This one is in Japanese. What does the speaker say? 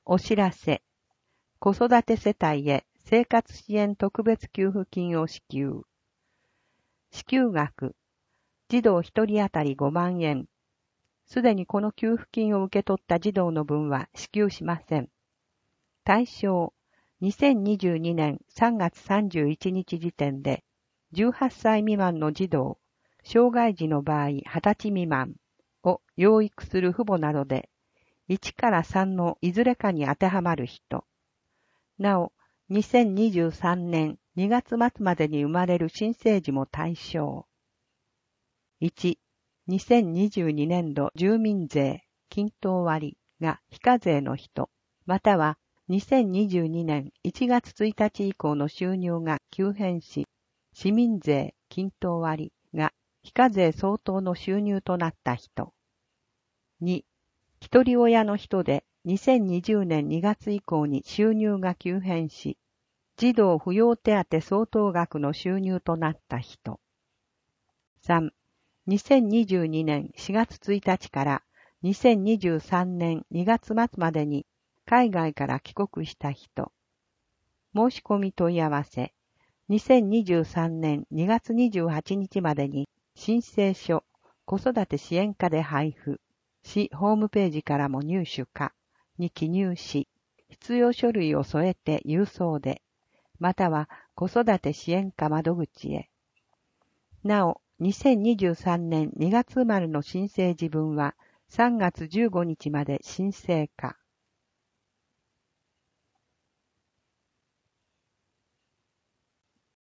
お知らせ。子育て世帯へ生活支援特別給付金を支給。支給額。児童1人当たり5万円。すでにこの給付金を受け取った児童の分は支給しません。対象。2022年3月31日時点で、18歳未満の児童、障害児の場合20歳未満を養育する父母などで、1から3のいずれかに当てはまる人。なお、2023年2月末までに生まれる新生児も対象。1、2022年度住民税、均等割が非課税の人、または2022年1月1日以降の収入が急変し、市民税、均等割が非課税相当の収入となった人。2、一人親の人で2020年2月以降に収入が急変し、児童扶養手当相当額の収入となった人。3、2022年4月1日から2023年2月末までに海外から帰国した人。申し込み問い合わせ。2023年2月28日までに申請書、子育て支援課で配布。市ホームページからも入手可に記入し、必要書類を添えて郵送で、または子育て支援課窓口へ。なお、2023年2月生まれの新生児分は3月15日まで申請可。